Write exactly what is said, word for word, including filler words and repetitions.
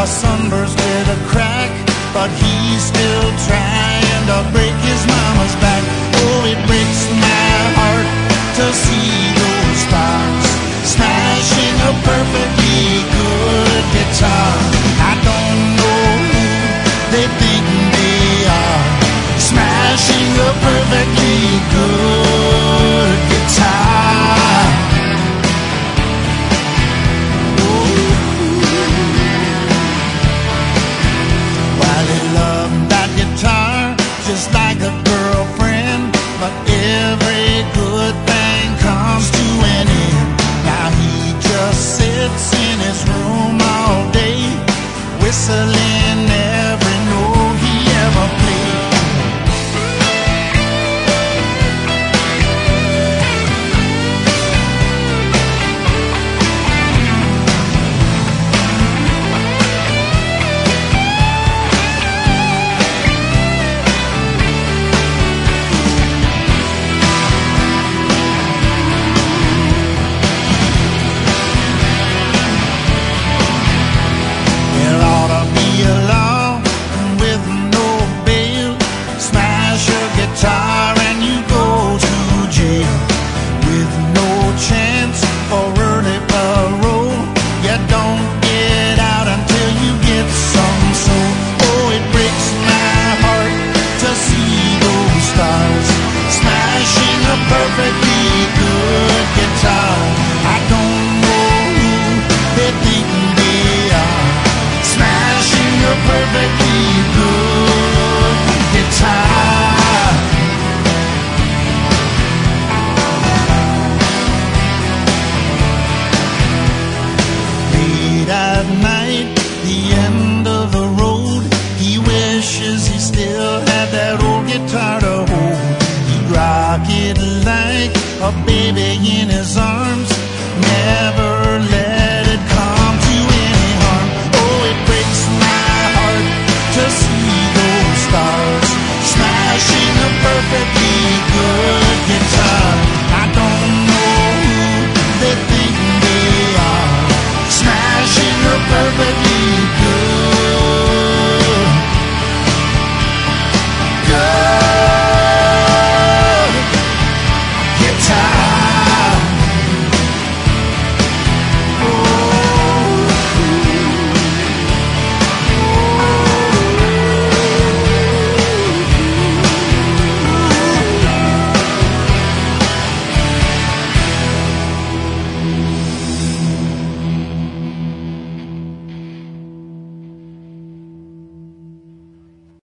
sunburst with a crack, but he's still trying to break his mama's back. Oh, it breaks my heart to see those stars smashing a perfectly good guitar. I don't know who they think they are, smashing a perfectly good guitar. While he loved that guitar just like a girlfriend, but every good thing comes to an end. Now he just sits in his room all day, whistling every note he ever played. At night, the end of the road, he wishes he still had that old guitar to hold. He'd rock it like a baby in his arms.